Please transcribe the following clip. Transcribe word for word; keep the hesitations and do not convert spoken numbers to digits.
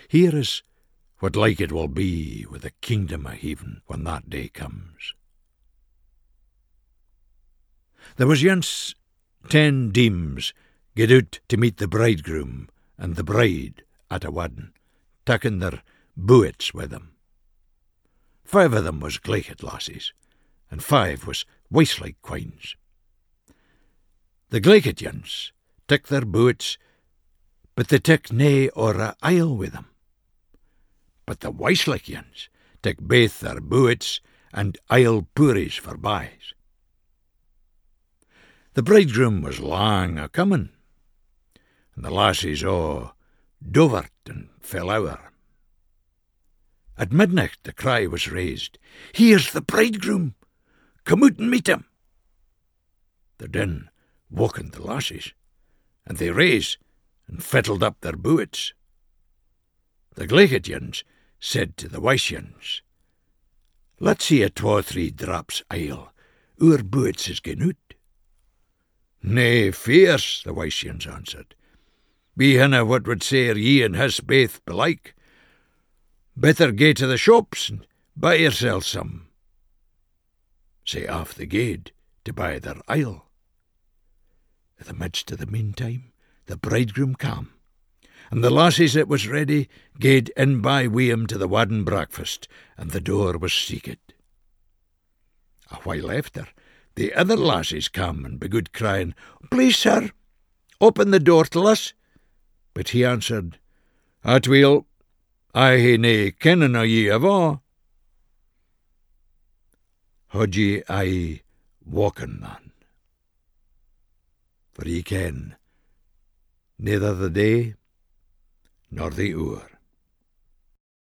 Here is what like it will be with the kingdom of heaven when that day comes. There was once ten deems get out to meet the bridegroom and the bride at a wedding, taking their buets with them. Five of them was gleichet lassies, and five was wiselike queens. The gleichet yans took their buets, but they took nae or a isle with them. But the wiselike yans took baith their buets and isle poories for byes. The bridegroom was lang a comin', and the lassies a' dovert and fell ower. At midnight the cry was raised, "Here's the bridegroom! Come out and meet him!" The din wakened the lassies, and they rase and fiddled up their buets. The gleichet yans said to the wise yans, "Let's see a twa three draps ale, our buets is gane out." "Nay fears," the wise yans answered, "we hinna what would say ye and his baith belike. Better gae to the shops and buy yourselves some." Sae off they gaed to buy their ale. In the midst of the meantime the bridegroom came, and the lassies that was ready gaed in by wi' him to the wedding breakfast, and the door was seeked. A while after, the other lassies came and begood crying, "Please, sir, open the door to us." But he answered, "Atweel, I hae nae kennin' o' ye ava." Had ye aye walking, man? For ye ken neither the day nor the hour.